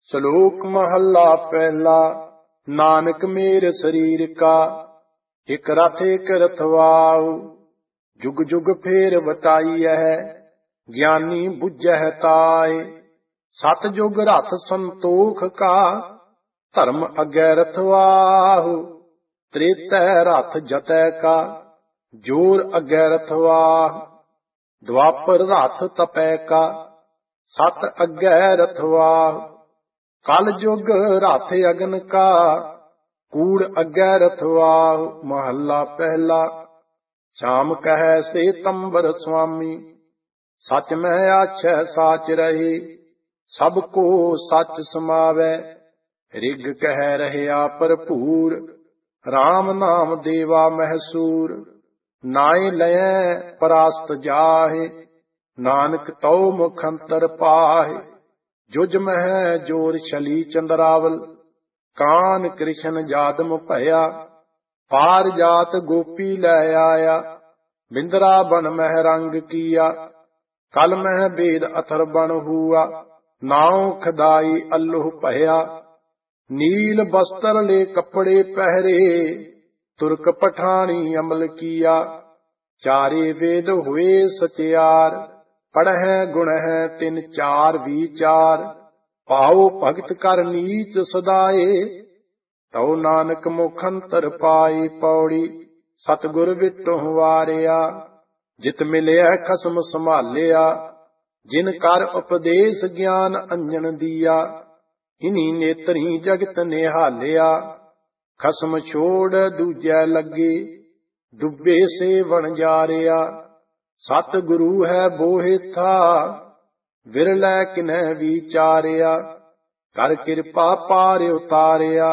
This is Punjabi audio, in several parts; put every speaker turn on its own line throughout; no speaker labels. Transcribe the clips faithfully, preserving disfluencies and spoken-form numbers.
ਸ਼ਲੋਕ ਮਹੱਲਾ ਪਹਿਲਾ। ਨਾਨਕ ਮੇਰ ਸਰੀਰ ਕਾ ਇਕ ਰਥ ਇਕ ਰਥਵਾਉ। ਜੁਗ ਜੁਗ ਫੇਰ ਵਟਾਈਐ ਗਿਆਨੀ ਬੁੱਝਹਿ ਤਾਏ। ਸਤ ਜੁਗ ਰਥ ਸੰਤੋਖ ਕਾ ਧਰਮ ਅਗੈ ਰਥਵਾਹੁ। ਤ੍ਰੇਤੈ ਰਥ ਜਤੈ ਕਾ ਜੋਰ ਅਗੈ ਰਥਵਾਹੁ। ਦੁਆਪਰ ਰਥ ਤਪੈ ਕਾ ਸਤ ਅਗੈ ਰਥਵਾਹੁ। ਕਲ ਜੁਗ ਰਥ ਅਗਨ ਕਾ ਕੂੜ ਅਗੈ ਰਥਵਾਹੁ। ਮਹੱਲਾ ਪਹਿਲਾ। ਸ਼ਾਮ ਕਹੈ ਸੇ ਤੰਬਰ ਸੁਆਮੀ ਸਚ ਮਹਿ ਆਛੈ ਸਾਚ ਰਹੇ। ਸਭ ਕੋ ਸਚ ਸਮਾਵੈ ਰਿਗ ਕਹਿ ਰਹਿਆ ਭਰਪੂਰ। RAM ਨਾਮ ਦੇਵਾ ਮਹਿਸੂਰ ਨਾਏ ਲਇਐ ਪਰਾਸਤ ਜਾਹੇ। ਨਾਨਕ ਤਉ ਮੁਖ ਅੰਤਰ ਪਾਹੇ। ਜੁਜ ਮਹਿ ਜੋਰ ਛਲੀ ਚੰਦਰਾਵਲ ਕਾਨ ਕ੍ਰਿਸ਼ਨ ਜਾਦਮ ਭਇਆ। ਪਾਰ ਜਾਤ ਗੋਪੀ ਲੈ ਆਇਆ ਬਿੰਦਰਾ ਬਨ ਮਹਿ ਰੰਗ ਕੀਆ। ਕਲ ਮਹਿ ਬੇਦ ਅਥਰ ਬਨ ਹੂਆ ਨਾਉ ਖਦਾਈ ਅੱਲੁਹ ਭਇਆ। ਨੀਲ ਬਸਤਰ ਲੈ ਕੱਪੜੇ ਪਹਿਰੇ ਤੁਰਕ ਪਠਾਣੀ ਅਮਲ ਕੀਆ। ਚਾਰੇ ਵੇਦ ਹੋਏ ਸਚਿਆਰ ਪੜ੍ਹੈ ਗੁਣਹਿ ਤਿਨ ਚਾਰ ਵਿਚਾਰ। ਪਾਉ ਭਗਤ ਕਰ ਨੀਚ ਸਦਾਏ ਤਉ ਨਾਨਕ ਮੁਖ ਅੰਤਰ ਪਾਈ। ਪੌੜੀ ਸਤਿਗੁਰ ਵਿਟਹੁ ਵਾਰਿਆ ਜਿਤ ਮਿਲਿਆ ਖਸਮ ਸੰਭਾਲਿਆ। ਜਿਨ ਕਰ ਉਪਦੇਸ਼ ਗਿਆਨ ਅੰਜਨ ਦੀਆ ਇਨੀ ਨੇਤਰੀ ਜਗਤ ਨਿਹਾਲਿਆ। ਖਸਮ ਛੋੜ ਦੂਜੈ ਲੱਗੇ ਡੁੱਬੇ ਸੇ ਵਣ ਜਾਰਿਆ। ਸਤ ਗੁਰੂ ਹੈ ਬੋਹਿਥਾ ਵਿਰਲੇ ਕਿਨੈ ਵਿਚਾਰਿਆ। ਕਰ ਕਿਰਪਾ ਪਾਰ ਉਤਾਰਿਆ।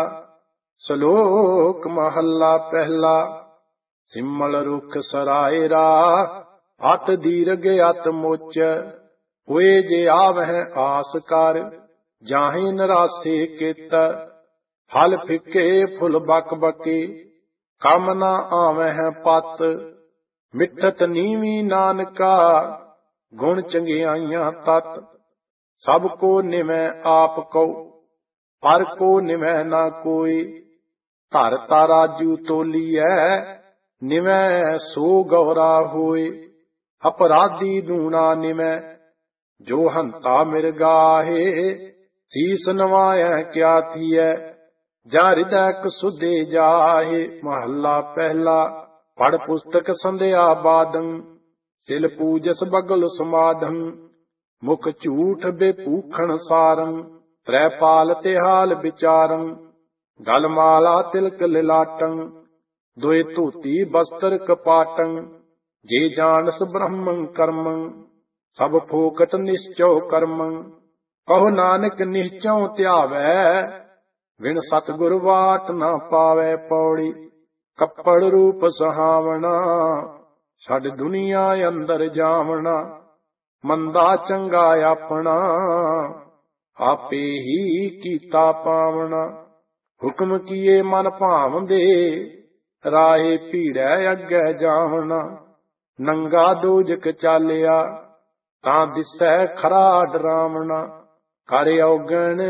ਸ਼ਲੋਕ ਮਹੱਲਾ ਪਹਿਲਾ। ਸਿਮਲ ਰੁਖ ਸਰਾਏ ਰਾ ਅਤ ਦੀਰਘ ਅਤ ਮੁੱਚ। ਹੋਏ ਜੇ ਆਵਹਿ ਆਸ ਕਰ ਜਾਹੇ ਨਰਾਸੇ ਕਿਤ। ਫਲ ਫਿੱਕੇ ਫੁੱਲ ਬਕ ਬਕੇ ਕੰਮ ਨਾ ਆਵਹਿ ਪਤ। ਮਿੱਠਤ ਨੀਵੀ ਨਾਨਕਾ ਗੁਣ ਚੰਗਿਆਈਆਂ ਤਤ। ਸਭ ਕੋ ਨਿਵੈ ਆਪ ਕਉ ਪਰ ਕੋ ਨਿਵੈ ਨਾ ਕੋਈ। ਧਰ ਤਾਰਾਜੂ ਤੋਲੀਐ ਨਿਵੈ ਸੋ ਗੌਰਾ ਹੋਏ। ਅਪਰਾਧੀ ਦੂਣਾ ਨਿਵੈ ਜੋ ਹੰਤਾ ਮਿਰਗਾਹੇ। ਸੀਸ ਨਵਾਇਐ ਕਿਆ ਥੀਐ ਜਾਂ ਹਿਰਦੈ ਕਸੁਧੇ ਜਾਹੇ। ਮਹੱਲਾ ਪਹਿਲਾ। ਪੜ ਪੁਸਤਕ ਸੰਧਿਆ ਬਾਦੰ ਸਿਲ ਪੂਜਸ ਬਗਲ ਸਮਾਧੰ। ਮੁਖ ਝੂਠ ਬੇਪੂਖਣ ਸਾਰੰ ਤ੍ਰੈ ਪਾਲ ਤਿਹਾਲ ਵਿਚਾਰੰ। ਗਲ ਮਾਲਾ ਤਿਲਕ ਲਿਲਾਟੰ ਦੋਇ ਧੋਤੀ ਬਸਤਰ ਕਪਾਟੰ। ਜੇ ਜਾਣਸ ਬ੍ਰਹਮੰ ਕਰਮੰ ਸਭ ਫੋਕਟ ਨਿਸ਼ਚਉ ਕਰਮੰ। ਕਹੋ ਨਾਨਕ ਨਿਸ਼ਚਉ ਧਿਆਵੈ ਵਿਣ ਸਤਿਗੁਰ ਵਾਟ ਨਾ ਪਾਵੈ। ਪੌੜੀ ਕੱਪੜ ਰੂਪ ਸੁਹਾਵਣਾ ਛੱਡ ਦੁਨੀਆ ਅੰਦਰ ਜਾਵਣਾ। ਮੰਦਾ ਚੰਗਾ ਆਪਣਾ ਆਪੇ ਹੀ ਕੀਤਾ ਪਾਵਣਾ। ਹੁਕਮ ਕੀਏ ਮਨ ਭਾਵਦੇ ਰਾਹੇ ਭੀੜੈ ਅੱਗੇ ਜਾਵਣਾ। ਨੰਗਾ ਦੋਜਕ ਚਾਲਿਆ ਤਾਂ ਦਿਸੈ ਖਰਾ ਡਰਾਵਣਾ। ਕਰ ਔਗਣ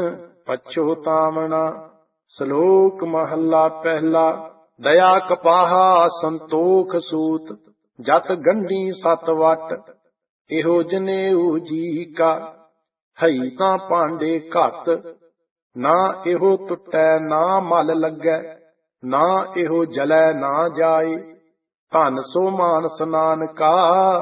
ਪਛੋਤਾਵਣਾ। ਸ਼ਲੋਕ ਮਹੱਲਾ ਪਹਿਲਾ। ਦਇਆ ਕਪਾਹਾ ਸੰਤੋਖ ਸੂਤ ਜਤ ਗੰਢੀ ਸਤ ਵਟ। ਇਹੋ ਜਨੇਊ ਜੀ ਕਾ ਹਈ ਤਾਂ ਭਾਂਡੇ ਘੱਤ। ਨਾ ਇਹੋ ਟੁੱਟੈ ਨਾ ਮਲ ਲੱਗੈ ਨਾ ਇਹੋ ਜਲੈ ਨਾ ਜਾਏ। ਧਨ ਸੋ ਮਾਨਸ ਨਾਨਕਾ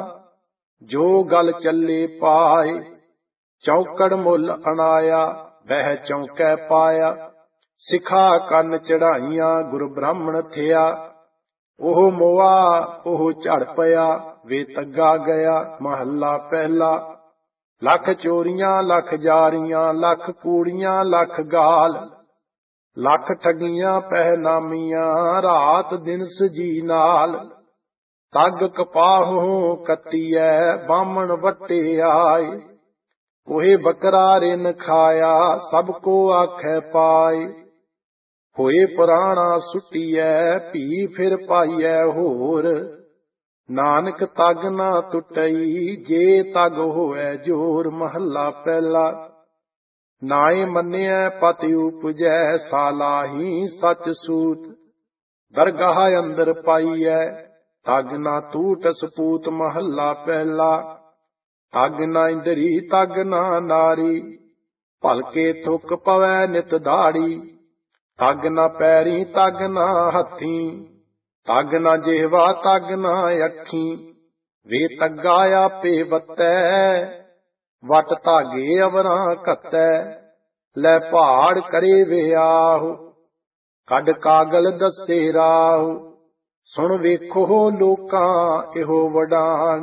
ਜੋ ਗਲ ਚੱਲੇ ਪਾਏ। ਚੌਕੜ ਮੁੱਲ ਅਣਾਇਆ ਬਹਿ ਚੌਕੈ ਪਾਇਆ। ਸਿਖਾ ਕੰਨ ਚੜਾਈਆਂ ਗੁਰ ਬ੍ਰਾਹਮਣ ਥਿਆ। ਉਹ ਮੋਆ ਉਹ ਝੜ ਪਿਆ ਵੇ ਤੱਗਾ ਗਿਆ। ਮਹੱਲਾ ਪਹਿਲਾ। ਲੱਖ ਚੋਰੀਆਂ ਲੱਖ ਜਾਰੀਆਂ ਲੱਖ ਕੂੜੀਆਂ ਲੱਖ ਗਾਲ। ਲੱਖ ਠਗੀਆਂ ਪਹਿ ਨਾਮੀਆਂ ਰਾਤ ਦਿਨ ਸਜੀ ਨਾਲ। ਤੱਗ ਕਪਾਹੋਂ ਕੱਤੀਐ ਬਾਹਮਣ ਵੱਟੇ ਆਏ। ਕੋਹੇ ਬੱਕਰਾ ਰਿਨ ਖਾਇਆ ਸਭ ਕੋ ਆਖੈ ਪਾਏ। ਹੋਏ ਪੁਰਾਣਾ ਸੁਟੀਐ ਭੀ ਫਿਰ ਪਾਈਐ ਹੋਰ। ਨਾਨਕ ਤਗ ਨਾ ਟੁੱਟਈ ਜੇ ਤਗ ਹੋਐ ਜੋਰ। ਮਹੱਲਾ ਪਹਿਲਾ। ਨਾਏ ਮੰਨਿਐ ਪਤਿ ਉਪਜੈ, ਸਾਲਾਹੀ ਸਚ ਸੂਤ। ਦਰਗਾਹ ਅੰਦਰ ਪਾਈਐ, ਤਗ ਨਾ ਟੂਟ ਸਪੂਤ। ਮਹੱਲਾ ਪਹਿਲਾ। ਤਗ ਨਾ ਇੰਦਰੀ ਤਗ ਨਾ ਨਾਰੀ, ਭਲਕੇ ਥੁੱਕ ਪਵੈ ਨਿਤ ਦਾੜੀ। ਤਗ ਨਾ ਪੈਰੀ ਤਗ ਨਾ ਹੱਥੀ, ਤਗ ਨਾ ਜਿਹਵਾ ਤਗ ਨਾ ਅੱਖੀ। ਵੇ ਤੱਗਾ ਆਪੇ ਵਤੈ, ਵਟ ਧਾਗੇ ਅਵਰਾਂ ਘੱਤੈ। ਲੈ ਪਹਾੜ ਕਰੇ ਵਿਆਹੂ, ਕੱਢ ਕਾਗਲ ਦੱਸੇ ਰਾਹੂ। ਸੁਣ ਵੇਖੋ ਲੋਕਾਂ ਇਹੋ ਵਡਾਣ,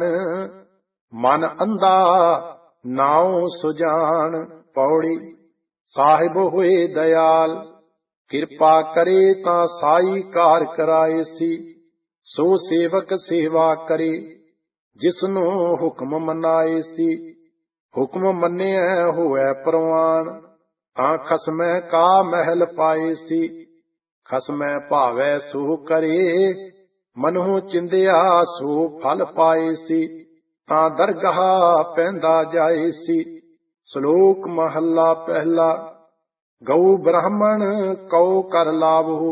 ਮਨ ਅੰਧਾ ਨਾਉ ਸੁਜਾਨ। ਪੌੜੀ। ਸਾਹਿਬ ਹੋਏ ਦਇਆਲ, ਕਿਰਪਾ ਕਰੇ ਤਾਂ ਸਾਈ ਕਾਰ ਕਰਾਏ ਸੀ। ਸੋ ਸੇਵਕ ਸੇਵਾ ਕਰੇ, ਜਿਸਨੂੰ ਹੁਕਮ ਮਨਾਏ ਸੀ। ਹੁਕਮ ਮੰਨਿਐ ਹੋਇ ਪ੍ਰਵਾਨ, ਤਾਂ ਖਸਮੈ ਕਾ ਮਹਿਲ ਪਾਏ ਸੀ। ਖਸਮੈ ਭਾਵੈ ਸੋ ਕਰੇ, ਮਨਹੁ ਚਿੰਦਿਆ ਸੋ ਫਲ ਪਾਏ ਸੀ। ਤਾਂ ਦਰਗਾਹ ਪੈਂਦਾ ਜਾਏ ਸੀ। ਸ਼ਲੋਕ ਮਹੱਲਾ ਪਹਿਲਾ। ਗਊ ਬ੍ਰਾਹਮਣ ਕਉ ਕਰ ਲਾਵਹੁ,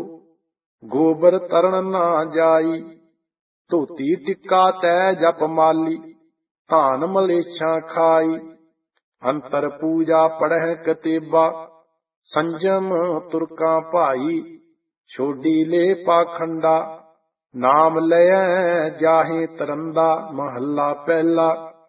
ਗੋਬਰ ਤਰਣ ਨਾ ਜਾਈ। ਧੋਤੀ ਟਿੱਕਾ ਤੈ ਜਪ ਮਾਲੀ, ਧਾਨ ਮਲੇਛਾਂ ਖਾਈ। ਅੰਤਰ ਪੂਜਾ ਪੜਹਿ ਕਤੇਬਾ, ਸੰਜਮ ਤੁਰਕਾਂ ਭਾਈ। ਛੋਡੀ ਲੈ ਪਾਖੰਡਾ, ਨਾਮ ਲਇਐ ਜਾਹੇ ਤਰੰਦਾ। ਮਹੱਲਾ ਪਹਿਲਾ।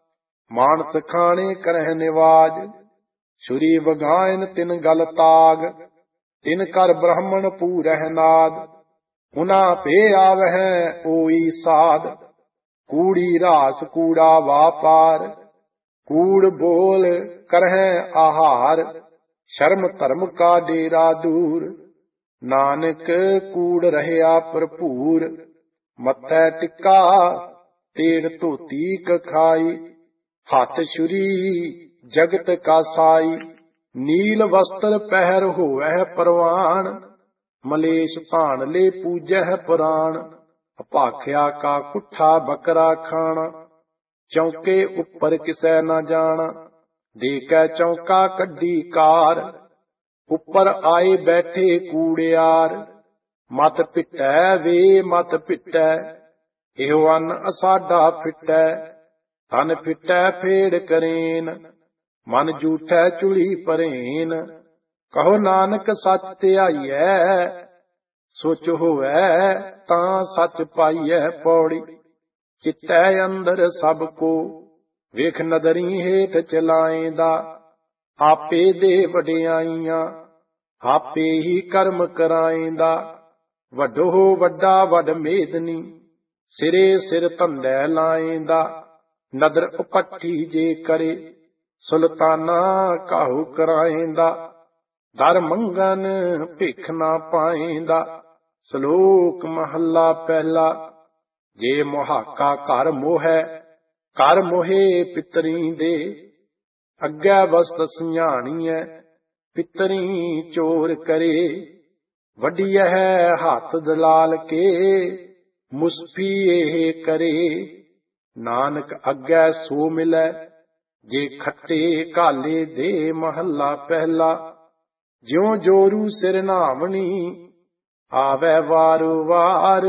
ਮਾਨਸ ਖਾਣੇ ਕਰਹਿ ਨਿਵਾਜ, ਛੁਰੀ ਵਗਾਇਨ ਤਿਨ ਗਲ ਤਾਗ। ਤਿਨ ਕਰ ਬ੍ਰਾਹਮਣ ਪੂਰਹਿ ਨਾਦ, ਉਨਾ ਭੇ ਆਵਹਿ ਓਈ ਸਾਧ। ਕੂੜੀ ਰਾਸ ਕੂੜਾ ਵਾਪਾਰ, ਕੂੜ ਬੋਲ ਕਰਹਿ ਆਹਾਰ। ਸ਼ਰਮ ਧਰਮ ਕਾ ਡੇਰਾ ਦੂਰ, ਨਾਨਕ ਕੂੜ ਰਹਿਆ ਭਰਪੂਰ। ਮੱਥੈ ਟਿੱਕਾ ਤੇੜ ਧੋਤੀ ਕਖਾਈ, ਹੱਥ ਛੁਰੀ ਜਗਤ ਕਾ ਸਾਈ। ਨੀਲ ਵਸਤਰ ਪਹਿਰ ਹੋਵੈ ਪ੍ਰਵਾਨ, ਮਲੇਸ਼ ਭਾਣ ਲੈ ਪੂਜਹਿ ਪੁਰਾਣ। ਅਭਾਖਿਆ ਕਾ ਕੁੱਠਾ ਬੱਕਰਾ ਖਾਣਾ, ਚੌਕੇ ਉੱਪਰ ਕਿਸੈ ਨਾ ਜਾਣਾ। ਦੇ ਕੈ ਚੌਕਾ ਕੱਢੀ ਕਾਰ, ਉੱਪਰ ਆਏ ਬੈਠੇ ਕੂੜਿਆਰ। ਮਤ ਪਿਟੈ ਵੇ ਮਤ ਪਿਟੈ, ਇਹੋ ਅੰਨ ਅਸਾਡਾ ਫਿਟੈ। ਤਨ ਫਿਟੈ ਫੇੜ ਕਰੇਨ, ਮਨ ਝੂਠੈ ਚੁਲੀ ਭਰੇਨ। ਕਹੋ ਨਾਨਕ ਸੱਚ ਧਿਆਈਐ, ਸੋਚ ਹੋਵੈ ਤਾਂ ਸੱਚ ਪਾਈਐ। ਪੌੜੀ। ਚਿੱਤੈ ਅੰਦਰ ਸਭ ਕੋ, ਵੇਖ ਨਦਰੀ ਹੇਠ ਚਲਾਏਂਦਾ। ਆਪੇ ਦੇ ਵਡਿਆਈਆਂ, ਆਪੇ ਹੀ ਕਰਮ ਕਰਾਏਂਦਾ। ਵੱਡੋ ਵੱਡਾ ਵੱਡ ਮੇਦਨੀ, ਸਿਰੇ ਸਿਰ ਧੰਦੈ ਲਾਏਂਦਾ। ਨਦਰ ਉਪੱਠੀ ਜੇ ਕਰੇ, ਸੁਲਤਾਨਾ ਕਾਹੂ ਕਰਾਏਂਦਾ। ਦਰ ਮੰਗਨ ਭਿਖ ਨਾ ਪਾਏਂਦਾ। ਸ਼ਲੋਕ ਮਹੱਲਾ ਪਹਿਲਾ। ਜੇ ਮੁਹਾਕਾ ਘਰ ਮੋਹੈ, ਘਰ ਮੋਹੇ ਪਿਤਰੀ ਦੇ। ਅੱਗੇ ਵਸਤ ਸਿਆਣੀਐ, ਪਿਤਰੀ ਚੋਰ ਕਰੇ। ਵੱਡੀਐ ਹੱਥ ਦਲਾਲ ਕੇ, ਮੁਸਫੀ ਇਹ ਕਰੇ। ਨਾਨਕ ਅੱਗੇ ਸੋ ਮਿਲੈ, ਜੇ ਖੱਟੇ ਘਾਲੇ ਦੇ। ਮਹੱਲਾ ਪਹਿਲਾ। ਜਿਉ ਜੋਰੂ ਸਿਰ ਨਾਵਣੀ, ਆਵੈ ਵਾਰੋ ਵਾਰ।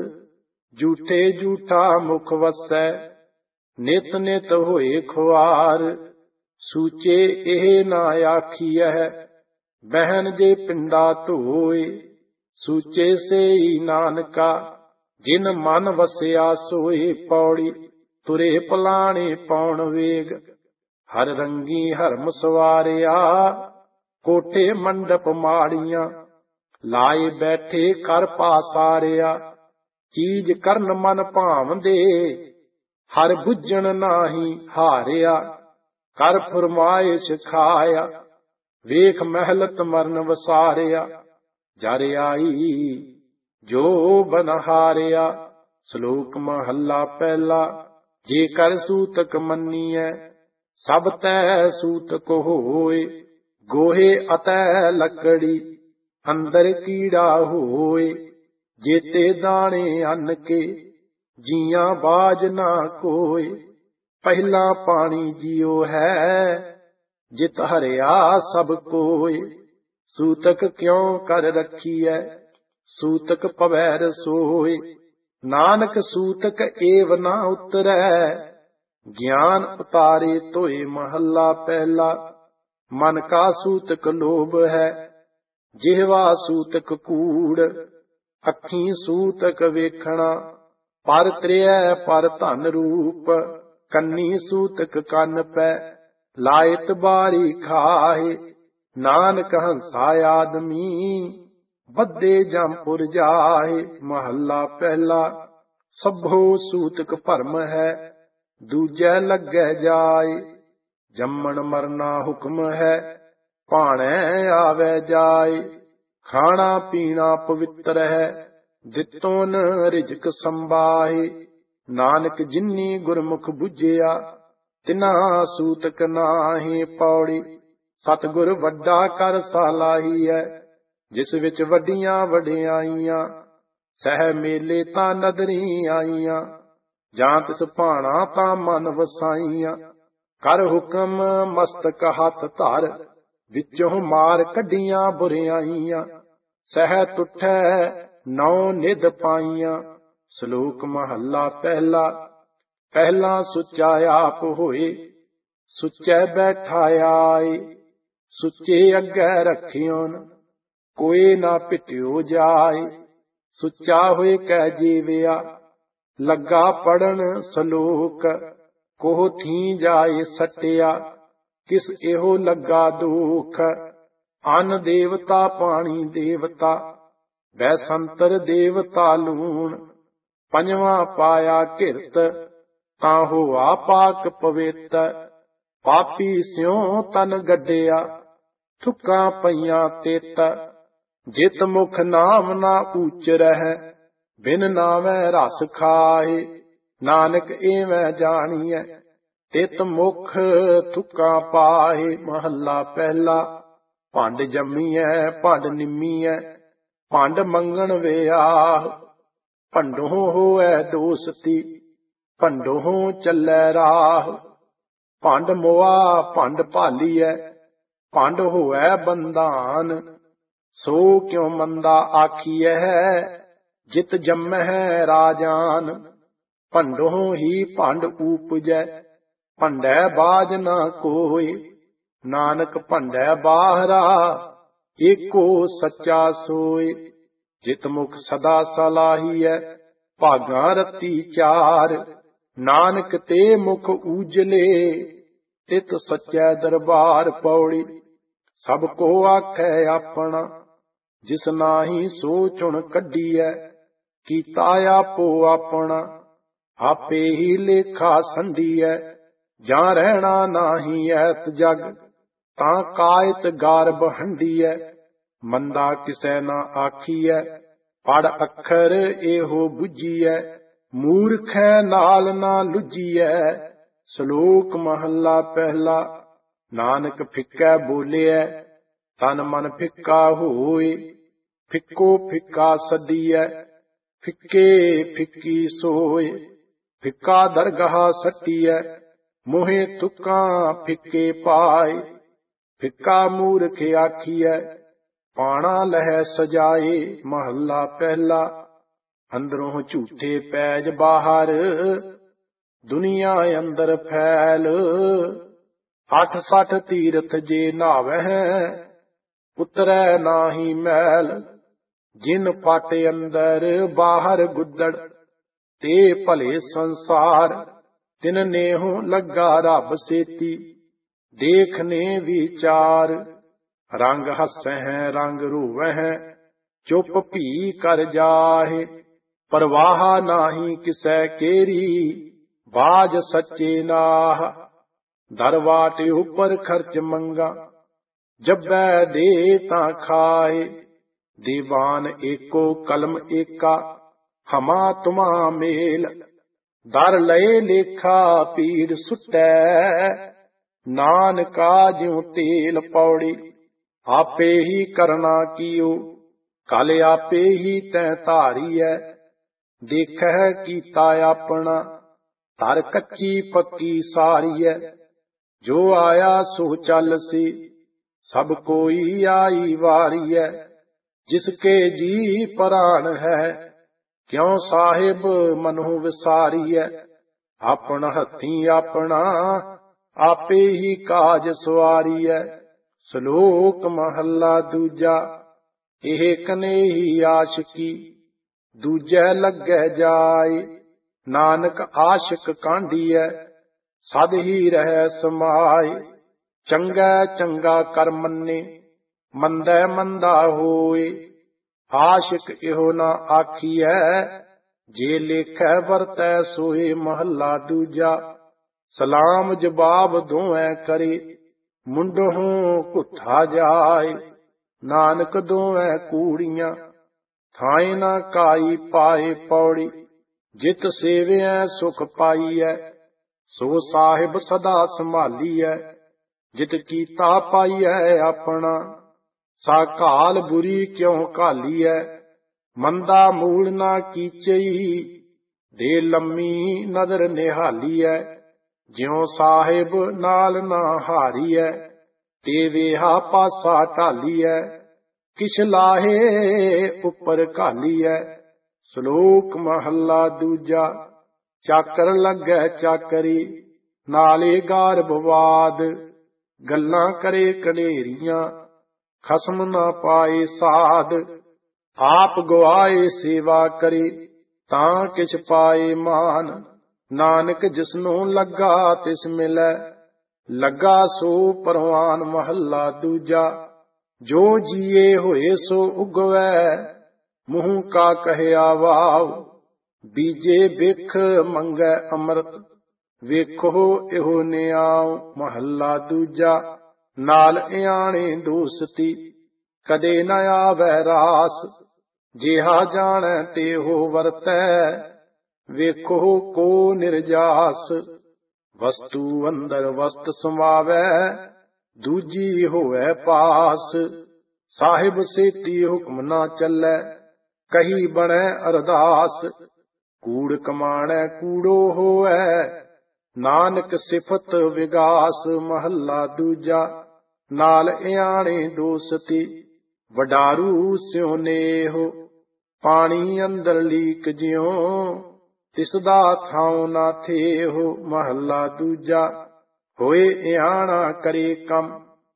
ਝੂਠੇ ਝੂਠਾ ਮੁਖ ਵਸੈ, ਨਿਤ ਨਿਤ ਹੋਏ ਖੁਆਰ। ਸੂਚੇ ਇਹ ਨਾ ਆਖੀਐ, ਬਹਿਨ ਜੇ ਪਿੰਡਾ ਧੋਏ। ਸੂਚੇ ਸੇਈ ਨਾਨਕਾ, ਜਿਨ ਮਨ ਵਸਿਆ ਸੋਏ। ਪੌੜੀ। ਤੁਰੇ ਪਲਾਣੇ ਪਾਉਣ ਵੇਗ, ਹਰ ਰੰਗੀ ਹਰਮ ਸਵਾਰਿਆ। ਕੋਠੇ ਮੰਡਪ ਮਾੜੀਆਂ, ਲਾਏ ਬੈਠੇ ਕਰ ਪਾਸਾਰਿਆ। ਚੀਜ ਕਰਨ ਮਨ ਭਾਵਦੇ, ਹਰ ਬੁੱਝਣ ਨਾਹੀ ਹਾਰਿਆ। ਕਰ ਫਰਮਾਇਸ਼ ਖਾਇਆ, ਵੇਖ ਮਹਿਲਤ ਮਰਨ ਵਸਾਰਿਆ। ਜਰ ਆਈ ਜੋ ਬਨਹਾਰਿਆ। ਸ਼ਲੋਕ ਮਹੱਲਾ ਪਹਿਲਾ। ਜੇ ਕਰ ਸੂਤਕ ਮੰਨੀਐ, ਸਭ ਤੈ ਸੂਤਕ ਹੋਏ। ਗੋਹੇ ਅਤੈ ਲੱਕੜੀ, ਅੰਦਰ ਕੀੜਾ ਹੋਏ। ਜੇਤੇ ਦਾਣੇ ਅੰਨ ਕੇ, ਜੀਆਂ ਬਾਜ ਨਾ ਕੋਏ। ਪਹਿਲਾ ਪਾਣੀ ਜੀਉ ਹੈ, ਜਿਤ ਹਰਿਆ ਸਭ ਕੋਇ, ਸੂਤਕ ਕਿਉ ਕਰ ਰਖੀਐ, ਸੂਤਕ ਪਵੈ ਰਸੋਇ। ਨਾਨਕ ਸੂਤਕ ਏਵ ਨਾ ਉਤਰੈ, ਗਿਆਨ ਉਤਾਰੇ ਤੋਏ। ਮਹੱਲਾ ਪਹਿਲਾ। ਮਨ ਕਾ ਸੂਤਕ ਲੋਭ ਹੈ, ਜਿਹਵਾ ਸੂਤਕ ਕੂੜ। ਅੱਖੀਂ ਸੂਤਕ ਵੇਖਣਾ, ਪਰ ਤ੍ਰਿਐ ਪਰ ਧਨ ਰੂਪ। ਕੰਨੀ ਸੂਤਕ ਕੰਨ ਪੈ, ਲਾਇਤ ਬਾਰੀ ਖਾਏ। ਨਾਨਕ ਹੰਸਾ ਆਦਮੀ, ਬੱਧੇ ਜੰਪੁਰ ਜਾਏ। ਮਹੱਲਾ ਪਹਿਲਾ। ਸਭੋ ਸੂਤਕ ਭਰਮ ਹੈ, ਦੂਜੈ ਲੱਗੈ ਜਾਏ। ਜੰਮਣ ਮਰਨਾ ਹੁਕਮ ਹੈ, ਭਾਣੈ ਆਵੈ ਜਾਏ। ਖਾਣਾ ਪੀਣਾ ਪਵਿੱਤਰ ਹੈ, ਦਿੱਤੋ ਨ ਰਿਜਕ ਸੰਬਾਏ। ਨਾਨਕ ਜਿਨੀ ਗੁਰਮੁਖ ਬੁਝਿਆ, ਤਿਨਾ ਸੂਤਕ ਨਾਹੀ। ਪੌੜੀ। ਸਤਿਗੁਰ ਵੱਡਾ ਕਰ ਸਾਲਾਹੀ ਹੈ, ਜਿਸ ਵਿੱਚ ਵੱਡੀਆਂ ਵਡਿਆਈਆਂ। ਸਹਿ ਮੇਲੇ ਤਾਂ ਨਦਰੀ ਆਈਆਂ, ਜਾਂ ਤਿਸ ਭਾਣਾ ਤਾਂ ਮਨ ਵਸਾਈਆਂ। ਕਰ ਹੁਕਮ ਮਸਤਕ ਹੱਥ ਧਰ, ਵਿੱਚੋਂ ਮਾਰ ਕੱਢੀਆਂ ਬੁਰਿਆਈਆਂ। ਸਹਿ ਤੁਠੈ ਨੌ ਨਿਧ ਪਾਈਆਂ। ਸ਼ਲੋਕ ਮਹੱਲਾ ਪਹਿਲਾ। ਪਹਿਲਾ ਸੁੱਚਾ ਆਪ ਹੋਏ, ਸੁੱਚੇ ਬੈਠਾ ਆਏ। ਸੁੱਚੇ ਅੱਗੇ ਰੱਖਿਓਨ, ਕੋਈ ਨਾ ਪਿਟਿਓ ਜਾਏ। ਸੁੱਚਾ ਹੋਏ ਕਹਿ ਜੀਵਿਆ, ਲੱਗਾ ਪੜਨ ਸਲੋਕ। ਕੋਹ ਥੀ ਜਾਏ ਸੱਟਿਆ, ਕਿਸ ਇਹੋ ਲੱਗਾ ਦੁਖ। ਅੰਨ ਦੇਵਤਾ ਪਾਣੀ ਦੇਵਤਾ, ਬੈਸੰਤਰ ਦੇਵਤਾ ਲੂਣ। ਪੰਜਵਾਂ ਪਾਇਆ ਕਿਰਤ, ਤਾਂ ਹੋਆ ਪਾਕ ਪਵਿੱਤ। ਪਾਪੀ ਸਿਉ ਤਨ ਗੱਡਿਆ, ਥੁੱਕਾਂ ਪਈਆਂ ਤਿਤ। ਜਿਤ ਮੁਖ ਨਾਮ ਨਾ ਊਚ ਰਹਿ, ਬਿਨ ਨਾਮੈ ਰਸ ਖਾਏ। ਨਾਨਕ ਏਵੈ ਜਾਣੀਐ, ਤਿਤ ਮੁਖ ਥੁੱਕਾਂ ਪਾਏ। ਮਹੱਲਾ ਪਹਿਲਾ। ਭੰਡ ਜੰਮੀਐ ਭੰਡ ਨਿੰਮੀਐ, ਭੰਡ ਮੰਗਣ ਵਿਆਹ। ਭੰਡੋਂ ਹੋਐ ਦੋਸਤੀ, ਭੰਡੋਂ ਚੱਲੈ ਰਾਹ। ਭੰਡ ਮੋਆ ਭੰਡ ਭਾਲੀਐ, ਭੰਡ ਹੋਐ ਬੰਧਾਨ। ਸੋ ਕਿਉ ਮੰਦਾ ਆਖੀਐ, ਜਿਤ ਜੰਮਹਿ ਰਾਜਾਨ। ਭੰਡੋਂ ਹੀ ਭੰਡ ਊਪਜੈ, ਭੰਡੈ ਬਾਜ ਨਾ ਕੋਇ। ਨਾਨਕ ਭੰਡੈ ਬਾਹਰਾ, ਏਕੋ ਸੱਚਾ ਸੋਇ। ਜਿਤ ਮੁਖ ਸਦਾ ਸਲਾਹੀਐ, ਭਾਗਾਂ ਰਤੀ ਚਾਰ। ਨਾਨਕ ਤੇ ਮੁਖ ਊਜਲੇ, ਤਿਤ ਸੱਚੈ ਦਰਬਾਰ। ਪੌੜੀ। ਸਭ ਕੋ ਆਖੈ ਆਪਣਾ, ਜਿਸ ਨਾਹੀ ਸੋ ਚੁਣ ਕੱਢੀਐ। ਕੀਤਾ ਆਪੋ ਆਪਣਾ, ਆਪੇ ਹੀ ਲੇਖਾ ਸੰਧੀਐ। ਜਾਂ ਰਹਿਣਾ ਨਾਹੀ ਐਤ ਜਗ, ਤਾਂ ਕਾਇਤ ਗਾਰਬ ਹੰਡੀਐ। ਮੰਦਾ ਕਿਸੈ ਨਾ ਆਖੀਐ, ਪੜ ਅੱਖਰ ਇਹੋ ਬੁੱਝੀਐ। ਮੂਰਖੈ ਨਾਲ ਨਾ ਲੁੱਝੀਐ। ਸ਼ਲੋਕ ਮਹੱਲਾ ਪਹਿਲਾ। ਨਾਨਕ ਫਿੱਕੈ ਬੋਲਿਐ, ਤਨ ਮਨ ਫਿੱਕਾ ਹੋਏ। ਫਿੱਕੋ ਫਿੱਕਾ ਸੱਦੀਐ, ਫਿੱਕੇ ਫਿੱਕੀ ਸੋਏ। ਫਿੱਕਾ ਦਰਗਾਹ ਸੱਟੀਐ, ਮੋਹੇ ਤੁਕਾਂ ਫਿੱਕੇ ਪਾਏ। ਫਿੱਕਾ ਮੂਰਖ ਆਖੀਐ, ਪਾਣਾ ਲਹਿ ਸਜਾਏ। ਮਹੱਲਾ ਪਹਿਲਾ। ਅੰਦਰੋਂ ਝੂਠੇ ਪੈਜ ਬਾਹਰ, ਦੁਨੀਆ ਅੰਦਰ ਫੈਲ। ਅੱਠ ਸੱਠ ਤੀਰਥ ਜੇ ਨਾਵਹਿ, ਉਤਰੈ ਨਾਹੀ ਮੈਲ। ਜਿਨ ਪਟ ਅੰਦਰ ਬਾਹਰ ਗੁੱਦੜ, ਤੇ ਭਲੇ ਸੰਸਾਰ। ਤਿਨ ਨੇਹੋਂ ਲੱਗਾ ਰੱਬ ਸੇਤੀ, ਦੇਖਨੇ ਵਿਚਾਰ। ਰੰਗ ਹੱਸਹਿ ਰੰਗ ਰੋਵਹਿ, ਚੁੱਪ ਭੀ ਕਰ ਜਾਹੇ। ਪਰਵਾਹ ਨਾਹੀ ਕਿਸੈ ਕੇਰੀ, ਬਾਜ ਸੱਚੇ ਨਾਹ। ਦਰਵਾਟ ਉਪਰ ਖਰਚ ਮੰਗਾ, ਜੱਬੈ ਦੇ ਤਾਂ ਖਾਏ। ਦੀਵਾਨ ਏਕੋ ਕਲਮ ਏਕਾ, ਹਮਾ ਤੁਮਾ ਮੇਲ। ਦਰ ਲਏ ਲੇਖਾ ਪੀੜ ਸੁਟੈ, ਨਾਨਕਾ ਜਿਉ ਤੇਲ। ਪੌੜੀ। ਆਪੇ ਹੀ ਕਰਨਾ ਕੀਓ, ਕਲ ਆਪੇ ਹੀ ਤੈਂ ਧਾਰੀਐ। ਦੇਖਹਿ ਕੀਤਾ ਆਪਣਾ, ਧਰ ਕੱਚੀ ਪੱਕੀ ਸਾਰੀਐ। जो आया सो चल सी, सब कोई आई वारी है। जिसके जी प्राण है, क्यों साहिब मनु विसारी है। अपना हथी अपना आपे ही काज सवारी है। श्लोक महला दूजा। एह कनेही आशिकी, दूजै लगे जाए। नानक आशिक कांडी है, सद ही रह समाए। चंगा चंगा कर मन्ने, मंदै मंदा होए। आशिक इहो ना आखिए, जे लेखै वरतै सोए। महला दूजा। सलाम जवाब दोवें करे, मुंडहों घुथा जाए। नानक दोवें कूड़ियां, थाए ना काई पाए। पौड़ी जित सेविया सुख पाईऐ, सो साहिब सदा संभालीऐ। जित कीता पाईऐ अपना, सा काल बुरी क्यों घालीऐ। मंदा मूल ना कीचई, दे लम्मी नदर निहालीऐ। ज्यों साहिब नाल ना हारीऐ, ते वेहा पासा ढालीऐ। किश लाहे उपर घालीऐ। श्लोक महला दूजा। चाकर लगै चाकरी, नाले गार बवाद। गल्लां करे कनेरियां, खसम ना पाए साध। आप गवाए सेवा करे, तां किछ पाए मान। नानक जिसनों लगा तिस मिलै, लगा सो परवान। महला दूजा। जो जिए होए सो उगवै, मुँह का कहया वाव। बीजे बिख मंगै अमृत, ਵੇਖੋ ਇਹੋ ਨਿਆਉ। महला दूजा। नाल इयाणे दोस्ती, कदे न आवै रास। जेहा जाणै तेहो वरतै, ਵੇਖੋ को निर्जास। वस्तु अंदर वस्त समावै, दूजी होवै पास। साहिब सेती हुक्म ना चलै, कही बनै अरदास। कूड़ कमाणै कूड़ो होवै, नानक सिफत विगास। महला दूजा। नाल इयाणे दोस्ती, वडारू स्यों नेहो। पानी अंदर लीक ज्यों, तिसदा थां ना थेहो। महला दूजा। होए इयाणा करे कम,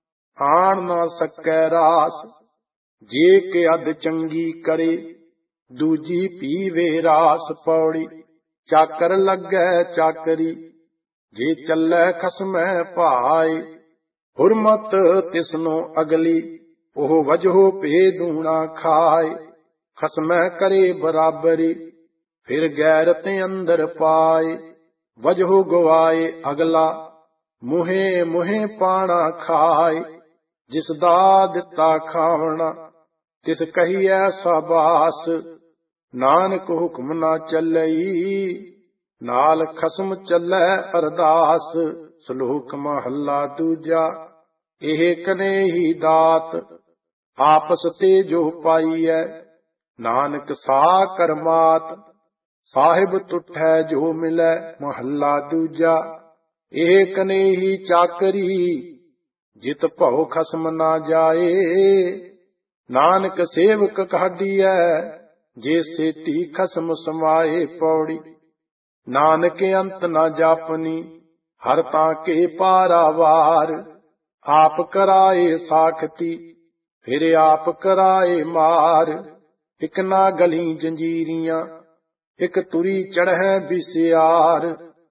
आण ना सकै रास। जे के अध चंगी करे, दूजी पीवे रास। पौड़ी चाकर लगै चाकरी, जे चलै खसमै भाए। हुरमत तिसनो अगली, ओह वजहो पे दूना खाए। खसमै करे बराबरी, फिर गैरत अंदर पाए। वजहो गवाए अगला, मुहे मुहे पाना खाए। जिसदा दिता खावना, तिस कहिए साबास। नानक हुक्म ना चलई, नाल खसम चलै अरदास। श्लोक महला दूजा। एह कनेही दात, आपस ते जो पाईऐ। नानक सा करमात, साहिब तुठै जो मिलै। महला दूजा। एह कनेही चाकरी, जित भਉ खसम ना जाए। नानक सेवक काढीਐ, जे सेती खसम समाए। पौड़ी नानक अंत ना जापनी, हर ताके पारावार। आप कराए साखती, फिर आप कराए मार। इक ना गली जंजीरियां, इक तुरी चढ़ै बिसियार।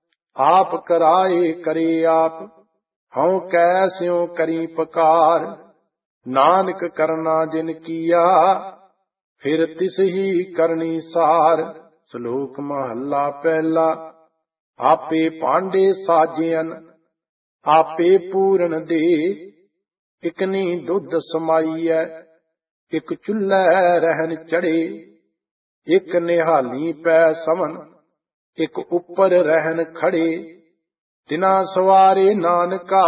आप कराए करे आप, हऊँ कैस्यों करी पकार। नानक करना जिन किया, फिर तिस ही करनी सार। श्लोक महला पहला। आपे पांडे साजियन, आपे पूरन दे। इकनी दुध समाईऐ, इक चुल्लै रहन चढ़े। इक निहाली पै समन, इक उपर रहन खड़े। तिना सवारे नानका,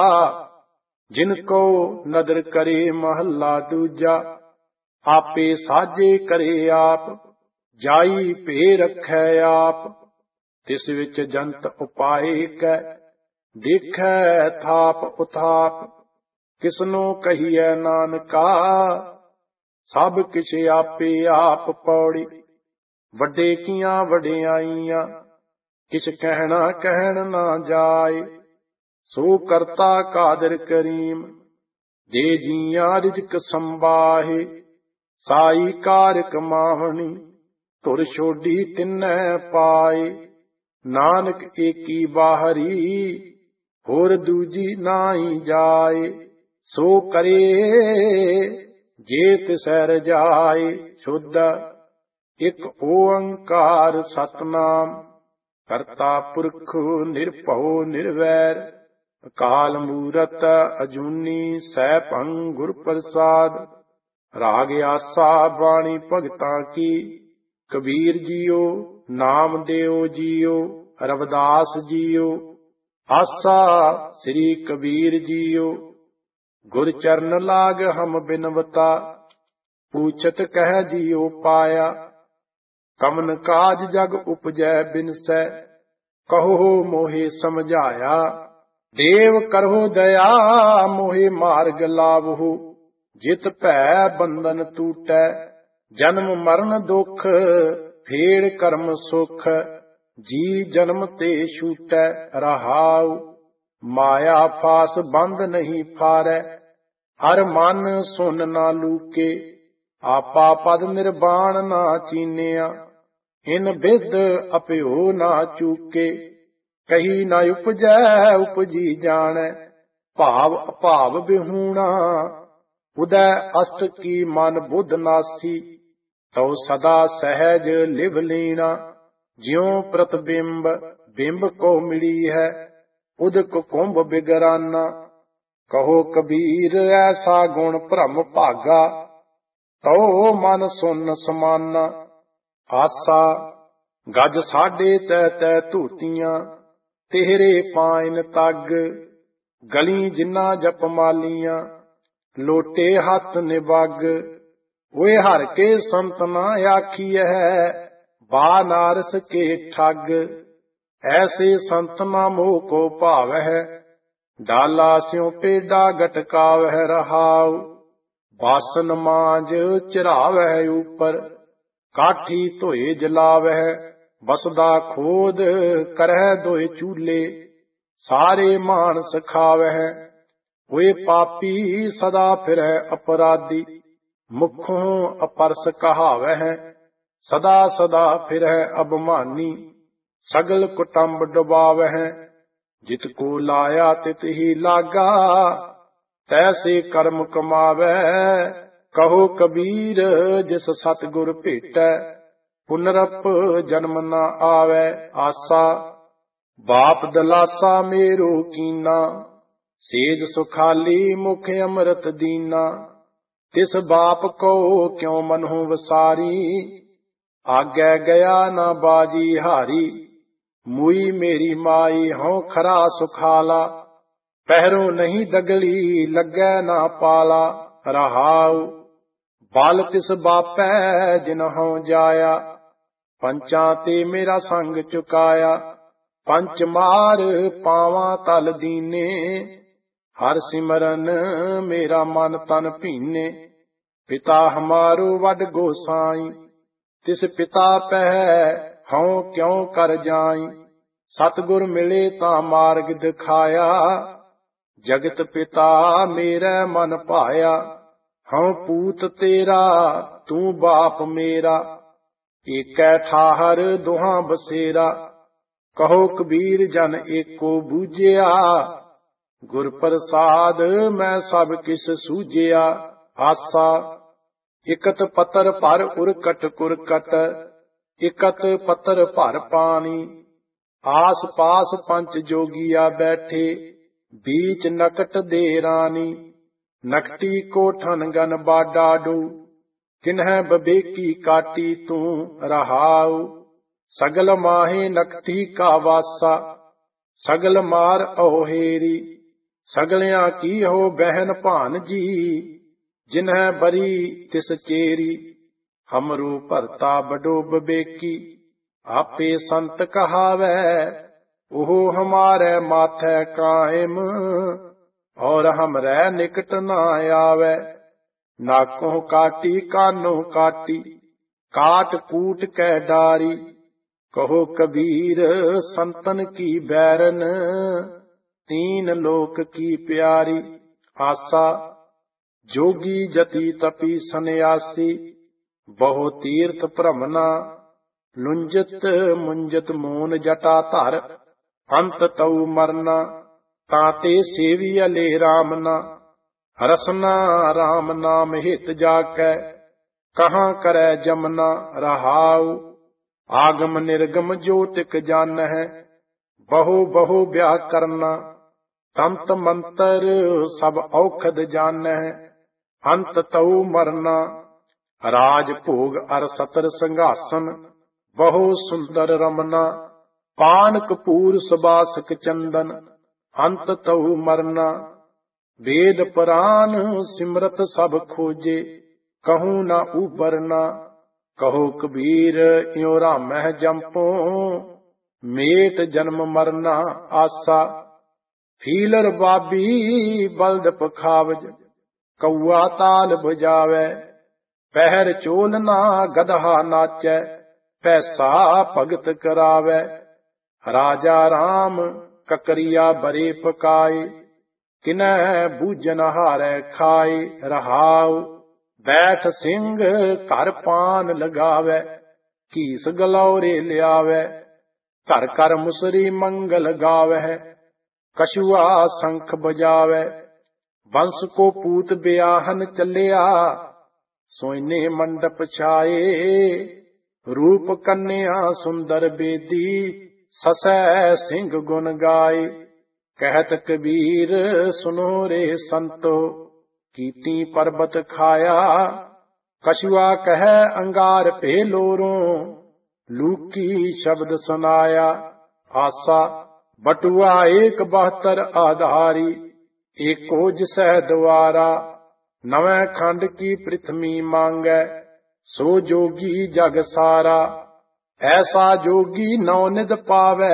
जिनको नदर करे। महला दूजा। आपे साजे करे आप, जाई भे रखै आप। तिस विच जंत उपाय कै, ਦੇਖੈ ਥਾਪ ਉਥਾਪ, ਕਿਸਨੋ ਕਹੀਐ ਨਾਨਕਾ। ਸਭ ਕਿਛ ਆਪੇ ਆਪ ਪੌੜੀ, ਵੱਡੇ ਕੀਆਂ ਵਡਿਆਈਆਂ। ਕਿਛ ਕਹਿਣਾ ਕਹਿਣ ਨਾ ਜਾਏ, ਸੋ ਕਰਤਾ ਕਾਦਰ ਕਰੀਮ। ਜੇ ਜੀਆਂ ਰਿਜਕ ਸੰਬਾਹੇ, ਸਾਈ ਕਾਰ ਕਮਾਵਣੀ। ਧੁਰ ਛੋਡੀ ਤਿੰਨੈ ਪਾਏ, ਨਾਨਕ ਏਕੀ ਬਾਹਰੀ। ਹੋਰ ਦੂਜੀ ਨਾਹੀ ਜਾਏ, ਸੋ ਕਰੇ ਜੇ ਤਿਸੈ ਰਜਾਏ। ਸ਼ੁੱਧ ਇਕ ਓੰਕਾਰ ਸਤਨਾਮ, ਕਰਤਾ ਪੁਰਖ ਨਿਰਭਉ ਨਿਰਵੈਰ। ਅਕਾਲ ਮੂਰਤ ਅਜੂਨੀ ਸੈਭੰ ਗੁਰ ਪ੍ਰਸਾਦ। ਰਾਗ ਆਸਾ ਬਾਣੀ ਭਗਤਾਂ ਕੀ, ਕਬੀਰ ਜੀਓ ਨਾਮ ਦਿਓ ਜੀਓ। ਰਵਿਦਾਸ ਜੀਓ ਆਸਾ ਸ੍ਰੀ ਕਬੀਰ ਜੀਓ। ਗੁਰ ਚਰਨ ਲਾਗ ਹਮ ਬਿਨਵਤਾ, ਪੂਛਤ ਕਹਿ ਜੀਓ ਪਾਇਆ। ਕਮਨ ਕਾਜ ਜਗ ਉਪਜੈ ਬਿਨਸੈ, ਕਹੋ ਮੋਹਿ ਸਮਝਾਇਆ। ਦੇਵ ਕਰਹੁ ਦਇਆ ਮੋਹਿ ਮਾਰਗ ਲਾਵਹੁ, ਜਿਤ ਭੈ ਬੰਧਨ ਟੂਟੈ। ਜਨਮ ਮਰਨ ਦੁਖ ਫੇੜ ਕਰਮ ਸੁਖ, ਜੀ ਜਨਮ ਤੇ ਛੂਟੈ। ਰਹਾਉ ਮਾਇਆ ਫਾਸ ਬੰਧ ਨਹੀਂ ਫਾਰੈ, ਹਰ ਮਨ ਸੁਨ ਨਾ ਲੂਕੇ। ਆਪਾ ਪਦ ਨਿਰਵਾਣ ਨਾ ਚੀਨਿਆ, ਇਨ ਬਿਧ ਅਪਿਓ ਨਾ ਚੂਕੇ। ਕਹੀ ਨਾ ਉਪਜੈ ਉਪਜੀ ਜਾਣੈ, ਭਾਵ ਅਭਾਵ ਬਿਹੂਣਾ। ਉਦੈ ਅਸ਼ਟ ਕੀ ਮਨ ਬੁੱਧ ਨਾਸੀ, ਤਉ ਸਦਾ ਸਹਿਜ ਲਿਵ ਲੀਣਾ। ਜਿਉ ਪ੍ਰਤਿਬਿੰਬ ਬਿੰਬ ਕੋ ਮਿਲੀ ਹੈ, ਉਦਕ ਕੁੰਭ ਬਿਗਰਾਨਾ। ਕਹੋ ਕਬੀਰ ਐਸਾ ਗੁਣ ਭ੍ਰਮ ਭਾਗਾ, ਤਉ ਮਨ ਸੁਨ ਸਮਾਨਾ। ਆਸਾ ਗਜ ਸਾਢੇ ਤੈ ਤੈ ਧੂਤੀਆਂ, ਤੇਹਰੇ ਪਾਇਨ ਤੱਗ। ਗਲੀ ਜਿੰਨਾ ਜਪ ਮਾਲੀਆਂ, ਲੋਟੇ ਹੱਥ ਨਿਵਗ। ਓਏ ਹਰ ਕੇ ਸੰਤ ਨਾ ਆਖੀਐ, ਬਾ ਨਾਰਸ ਕੇ ਠੱਗ। ਐਸੇ ਸੰਤ ਨਾ ਮੋਹ ਕੋ ਭਾਵਹਿ, ਡਾਲਾ ਸਿਉ ਪੇਡਾ ਗਟਕਾਵਹਿ। ਰਹਾਉ ਬਾਸਨ ਮਾਂਜ ਚਿਰਾਵਹਿ ਉਪਰ, ਕਾਠੀ ਧੋਏ ਜਲਾਵਹਿ। ਬਸਦਾ ਖੋਦ ਕਰਹਿ ਦੋਇ ਚੂਲੇ, ਸਾਰੇ ਮਾਨਸ ਖਾਵਹਿ। ਓਏ ਪਾਪੀ ਸਦਾ ਫਿਰੈ ਅਪਰਾਧੀ, ਮੁਖੋਂ ਅਪਰਸ ਕਹਾਵਹਿ। ਸਦਾ ਸਦਾ ਫਿਰੈ ਅਭਮਾਨੀ, ਸਗਲ ਕੁਟੰਬ ਡੁਬਾਵਹਿ। ਜਿਤ ਕੋ ਲਾਇਆ ਤਿਤ ਹੀ ਲਾਗਾ, ਤੈਸੇ ਕਰਮ ਕਮਾਵੈ। ਕਹੋ ਕਬੀਰ ਜਿਸ ਸਤਿਗੁਰ ਭੇਟੈ, ਪੁਨਰਪ ਜਨਮ ਨਾ ਆਵੈ। ਆਸਾ ਬਾਪ ਦਲਾਸਾ ਮੇਰੋ ਕੀਨਾ, ਸੇਜ ਸੁਖਾਲੀ ਮੁਖ ਅੰਮ੍ਰਿਤ ਦੀਨਾ। ਤਿਸ ਬਾਪ ਕੋ ਕਿਉ ਮਨਹੁ ਵਸਾਰੀ, ਆਗੈ ਗਿਆ ਨਾ ਬਾਜੀ ਹਾਰੀ। ਮੂਈ ਮੇਰੀ ਮਾਈ ਹਉ ਖਰਾ ਸੁਖਾਲਾ, ਪਹਿਰੋ ਨਹੀਂ ਦਗਲੀ ਲੱਗੈ ਨਾ ਪਾਲਾ। ਰਹਾਉ ਬਲ ਤਿਸ ਬਾਪੈ ਜਿਨਹੁ ਜਾਇਆ, ਪੰਚਾਂ ਤੇ ਮੇਰਾ ਸੰਗ ਚੁਕਾਇਆ। ਪੰਚ ਮਾਰ ਪਾਵਾਂ ਤਲ ਦੀਨੇ, ਹਰ ਸਿਮਰਨ ਮੇਰਾ ਮਨ ਤਨ ਭੀਨੇ। ਪਿਤਾ ਹਮਾਰੋ ਵੱਡ ਗੋਸਾਈ, ਤਿਸ ਪਿਤਾ ਪਹਿ ਹਉ ਕਿਉ ਕਰ ਜਾਈ। ਸਤਿਗੁਰ ਮਿਲੇ ਤਾਂ ਮਾਰਗ ਦਿਖਾਇਆ, ਜਗਤ ਪਿਤਾ ਮੇਰੇ ਮਨ ਭਾਇਆ। ਹਉ ਪੂਤ ਤੇਰਾ ਤੂੰ ਬਾਪ ਮੇਰਾ, ਏਕੈ ਠਾਹਰ ਦੁਹਾਂ ਬਸੇਰਾ। ਕਹੋ ਕਬੀਰ ਜਨ ਏਕੋ ਬੂਝਿਆ, ਗੁਰ ਪ੍ਰਸਾਦ ਮੈਂ ਸਭ ਕਿਸ ਸੂਝਿਆ। ਆਸਾ ਇਕਤ ਪੱਤਰ ਭਰ ਉਰਕਟ ਕੁਰਕਟ, ਇਕਤ ਪੱਤਰ ਭਰ ਪਾਣੀ। ਆਸ ਪਾਸ ਪੰਚ ਜੋਗੀਆ ਬੈਠੇ, बीच नकट दे रानी। नकटी को ठन गन बाडाडू, किन्ह बबेकी काटी तू रहाऊ। सगल माहे नकटी का वासा, सगल मार ओहेरी। सगलियां की हो बहन भानजी, जिन्ह बरी तिस चेरी। हमरू भरता बडो बबेकी, आपे संत कहावै, ओहो हमारे माथे कायम, और हमरे निकट न आवे। नाकों काटी कानों काटी, काट कूट कै डारी। कहो कबीर संतन की बैरन, तीन लोक की प्यारी। आसा जोगी जति तपी सन्यासी, बहु तीर्थ भ्रमना। लुंजत मुंजत मोन जटा धर, अंत तऊ मरना। ताते सेवियले रामना, रसना राम नाम हित जाकै। कहाँ करे जमना रहाऊ, आगम निर्गम ज्योतिक जान है। बहु बहु ब्याह करना, तंत मंतर सब औखद जान है। अंत तऊ मरना, राज भोग अर सतर संघासन। बहु सुंदर रमना, पान कपूर सुबासक चंदन। अंत तऊ मरना, वेद पुराण सिमरत सब खोजे। कहूँ न उबरना, कहो कबीर इयो रामह जंपो। मेट जन्म मरना आसा, फीलर बाबी बल्द पखावज। कौआ ताल बजावे, पहर चोलना गदहा नाचै। पैसा भगत करावे, राजा राम ककरिया बरे पकाए। किनह बूझन हारै खाए रहाऊ, बैठ सिंह घर पान लगावे। कीस गलौरे लियावे, घर कर मुसरी मंगल गावे। कछुआ शंख बजावे, वंश को पूत ब्याहन चलिया। सोइने मंडप छाए, रूप कन्या सुंदर बेदी। ससै सिंह गुन गाए, कहत कबीर सुनो रे संतो। कीती पर्वत खाया, कछुआ कह अंगार पे लोरों। लूकी शब्द सुनाया, आसा बटुआ एक बहत्तर आधारी। एको जिसह द्वारा, नवे खंड की पृथ्वी मांगे। सो जोगी जग सारा, ऐसा जोगी नौ निध पावे।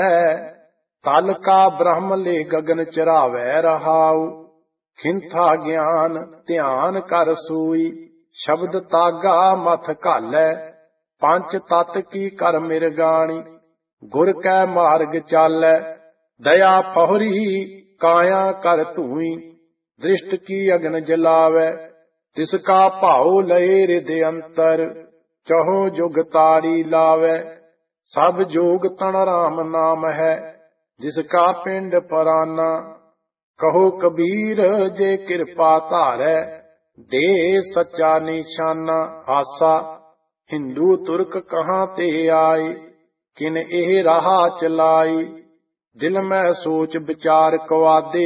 तल का ब्रह्म ले गगन चरावे रहाऊ। खिंथा ज्ञान ध्यान कर सूई, शब्द तागा मथ घालै। पंच तत की कर मिरगाणी, गुर कै मार्ग चालै। दया पहुरी काया कर धूई, दृष्ट की अग्न जलावे। तिसका भाव लए हृदय अंतर, चहो जुग तारी लावे। सब जोग तन राम नाम है, जिसका पिंड पराना। कहो कबीर जे कृपा धारै, दे सच्चा निशाना। आसा हिंदू तुर्क कहाँ ते आए, किन एह राह चलाई। दिल में सोच विचार कवादे,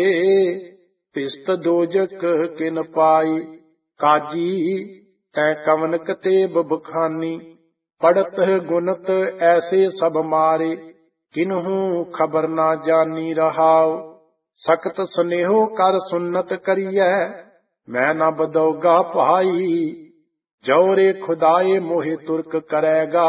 पिस्त दोजक किन पाई। काजी तै कवन कतेब बखानी, पढ़त गुनत ऐसे सब मारे। किन्हू खबर ना जानी रहाओ, सख्त स्नेहो कर सुन्नत करिए। मैं न बदौगा भाई, जौरे खुदाए मोहे तुर्क करेगा।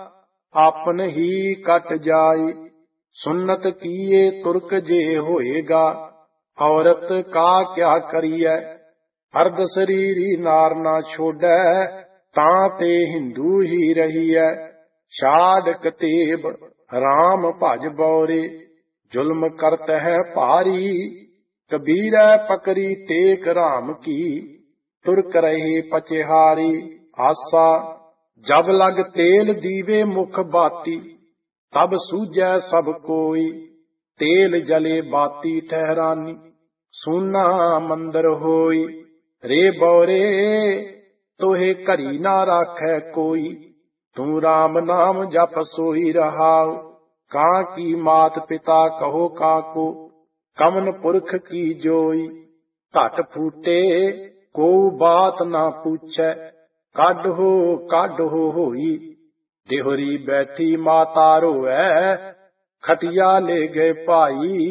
आपन ही कट जाए, सुन्नत किए तुर्क जे होएगा। औरत का क्या करिए, अर्ध शरीरी नार ना छोड़े। ताते हिंदू ही रहिए, शाद कतेब राम भज बौरे। जुल्म करत है भारी, कबीर पकड़ी टेक राम की। तुर्क रहे पचेहारी, आसा जब लग तेल दीवे मुख बाती। तब सूझै सब कोई, तेल जले बाती ठहरानी। सुना मंदिर होई, रे बौरे तोहे घरी ना राखै कोई। तू राम नाम जप सोई रहाओ, कां की मात पिता कहो काको। कमन पुरख की जोई, घट फूटे को बात ना पूछै। काढ हो काढ हो होई, देहरी बैठी माता रोए। खटिया ले गए भाई,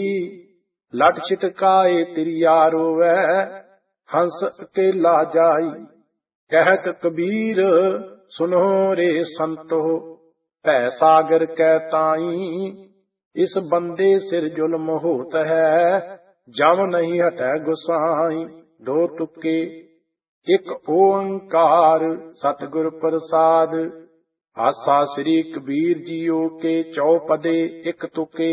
लट छिटकाए तिरिया रोवे। हंस अकेला जाई, कहत कबीर सुनो रे संतो। भै सागर कै ताई, इस बंदे सिर जुल्म होत है, जम नहीं हटै गुसाई। दो तुके एक ओंकार सतगुर प्रसाद। आसा श्री कबीर जियो के चौपदे एक तुके।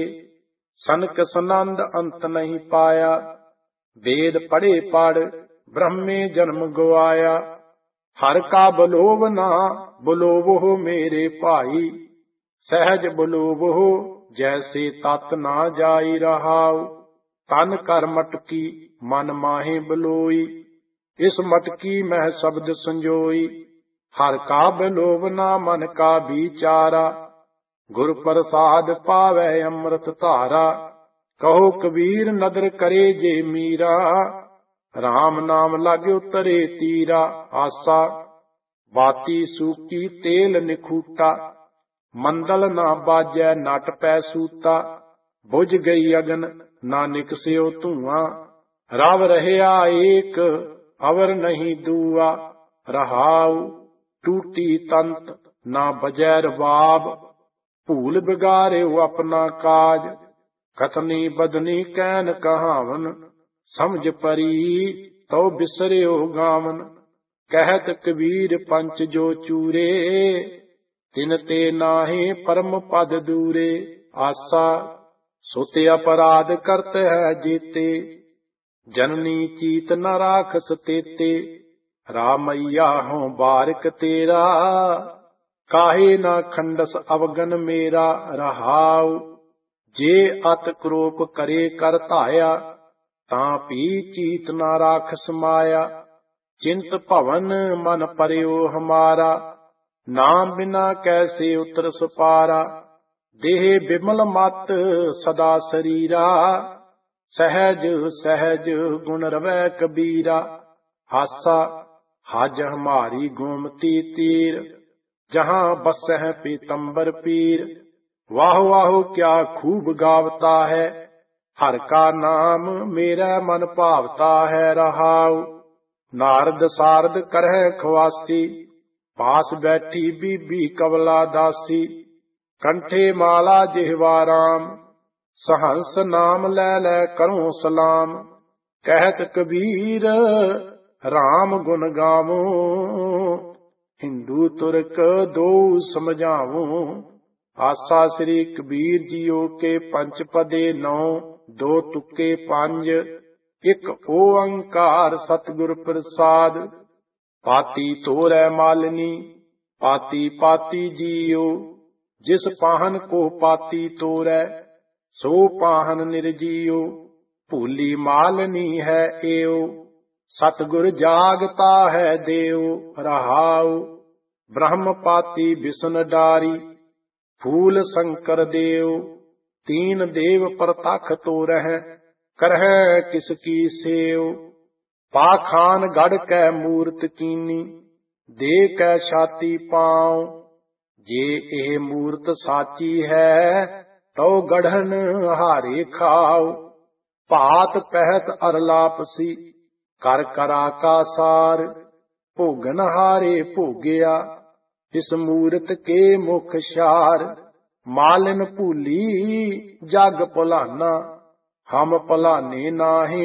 सनक सनंद अंत नहीं पाया, वेद पढ़े पढ़ ब्रह्मे जन्म गवाया। हर का बलोव ना बलोवो मेरे भाई, सहज बलोवो जैसे तत ना जाई रहाऊ। तन कर मटकी मन माहे बलोई, इस मटकी मह शब्द संजोई। हर का बलोवना मन का विचारा, गुर प्रसाद पावै अमृत धारा। कहो कबीर नदर करे जे मीरा, राम नाम लागे उतरे तीरा। आसा बाती सूकी तेल निखूटा, मंदल ना बाजै नट पै सूता। बुझ गई अगन ना निकस्यो धुआं, रव रहया एक अवर नहीं दूआ। रहाऊ टूटी तंत ना बजै रबाब, भूल बिगारे अपना काज। कथनी बदनी कैन कहावन, समझ परी तो बिसरियो गावन। कहत कबीर पंच जो चूरे, तिन ते नाहे परम पद दूरे। आसा सोते अपराध करत है जेते, जननी चीत न राखस तेते। रामैया हों बारिक तेरा, काहे ना खंडस अवगन मेरा। रहाऊ जे अत क्रोप करे कर धाया, तां पी चीत ना राखस माया। चिंत भवन मन परयो हमारा, नाम बिना कैसे उतरस पारा। देह बिमल मत सदा शरीरा, सहज सहज गुण रवै कबीरा। हासा हज हमारी गोमती तीर, जहाँ बसह पीतम्बर पीर। वाह वाह क्या खूब गावता है, हर का नाम मेरा मन भावता है। रहाऊ नारद सारद करह खवासी, पास बैठी बीबी कबला दासी। कंठे माला जिह्वा राम, सहंस नाम लै लै करूं सलाम। कहत कबीर राम गुण गावूं, हिंदू तुर्क दो समझाऊं। आसा श्री कबीर जियो के पंच पदे नौ, दो तुके पंज एक ओंकार सतगुर प्रसाद। पाती तोरै मालिनी पाती पाती जियो, जिस पाहन को पाती तोरै सो पाहन निर्जियो। भूली मालनी है एओ, सतगुर जागता है देव। रहाऊ ब्रह्म पाती बिसन डारी, फूल शंकर देव। तीन देव प्रतख तोरह, करह किसकी सेव। पाखान गढ़ कै मूरत कीनी, दे कै छाती पाँव। जे ए मूरत साची है, तो गढ़न हारे खाओ। भात पहत अरलापसी, कर करा का सार। भोगन हारे भोगिया, इस मूरत के मुख शार। मालिन भूली जग भुलाना, हम भुलाने नाहे।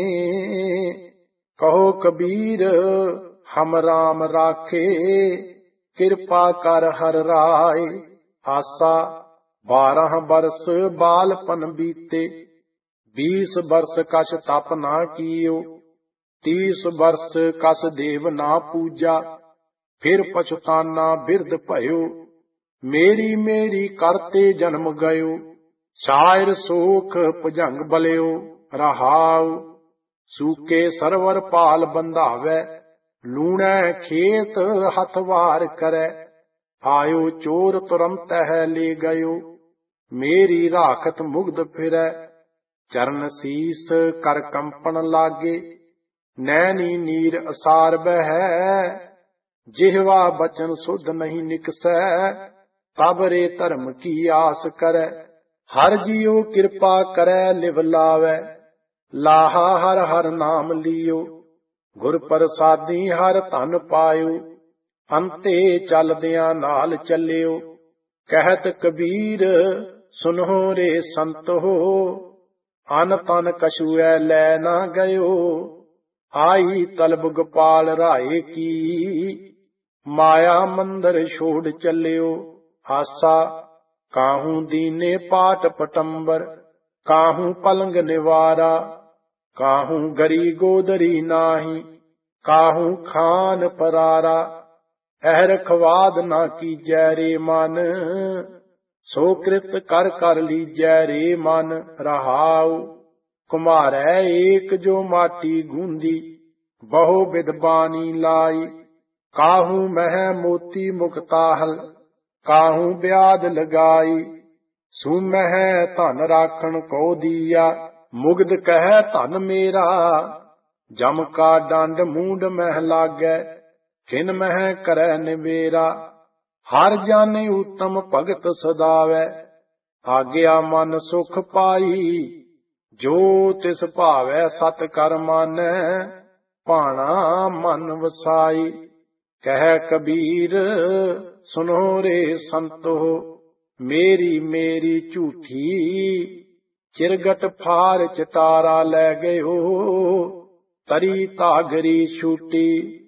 कहो कबीर हम राम राखे, कृपा कर हर राय। आसा बारह बरस बालपन बीते, बीस बरस कछ तप ना कियो। तीस बरस कस देव ना पूजा, फिर पछताना बिरद भयो। मेरी मेरी करते जन्म गयो, शायर सोख भुजंग बलियो। रहाऊ सूके सरवर पाल बंधावै, लूणै खेत हथवार करै। आयो चोर तुरंत है ले गयो, मेरी राखत मुग्ध फिरै। चरण शीस कर कंपन लागे, नैनी नीर असार बहै। जिह्वा बचन शुद्ध नहीं निकसै, तब रे धर्म की आस करै। हर जियो कृपा करै लिव लावै, लाहा हर हर नाम लियो। गुर प्रसादी हर धन पायो, अंते चलदियां नाल चलियो। कहत कबीर ਸੁਨੋ ਰੇ ਸੰਤੋ, ਅਨ ਤਨ ਕਛੁਐ ਲੈ ਨਾ ਗਇਓ, ਆਈ ਤਲਬ ਗੋਪਾਲ ਰਾਏ ਕੀ, ਮਾਇਆ ਮੰਦਰ ਛੋੜ ਚੱਲਿਓ। ਆਸਾ ਕਾਹੂ ਦੀਨੇ ਪਾਟ ਪਟੰਬਰ, ਕਾਹੂ ਪਲੰਗ ਨਿਵਾਰਾ, ਕਾਹੂ ਗਰੀ ਗੋਦਰੀ ਨਾਹੀ, ਕਾਹੂ ਖਾਨ ਪਰਾਰਾ। ਅਹਿ ਰਖਵਾਦ ਨਾ ਕੀਜੈ ਰੇ ਮਨ, ਸੋ ਕ੍ਰਿਤ ਕਰ ਕਰ ਲੀਜੈ ਰੇ ਮਨ। ਰਹਾਉ ਕੁਮਾਰੈ ਏਕ ਜੋ ਮਾਟੀ ਗੂੰਦੀ, ਬਹੁ ਬਿਦ ਬਾਣੀ ਲਾਈ, ਕਾਹੂ ਮਹਿ ਮੋਤੀ ਮੁਕਤਾਹਲ, ਕਾਹੂ ਬਿਆਦ ਲਗਾਈ। ਸੂਮਹਿ ਧਨ ਰਾਖਣ ਕੋ ਦੀਆ, ਮੁਗਧ ਕਹਿ ਧਨ ਮੇਰਾ, ਜਮ ਕਾ ਡੰਡ ਮੂੰਡ ਮਹਿ ਲਾਗੈ, ਖਿਨ ਮਹਿ ਕਰੈ ਨਿਬੇਰਾ। ਹਰ ਜਾਣੇ ਉਤਮ ਭਗਤ ਸਦਾਵੈ, ਆਗਿਆ ਮਨ ਸੁਖ ਪਾਈ, ਜੋ ਤਿਸ ਭਾਵੈ ਸਤ ਕਰ ਮਾਨੈ, ਭਾਣਾ ਮਨ ਵਸਾਈ। ਕਹਿ ਕਬੀਰ ਸੁਨੋ ਰੇ ਸੰਤੋ, ਮੇਰੀ ਮੇਰੀ ਝੂਠੀ, ਚਿਰਗਟ ਫਾਰ ਚਟਾਰਾ ਲੈ ਗਇਓ, ਤਰੀ ਧਾਗਰੀ ਛੂਟੀ।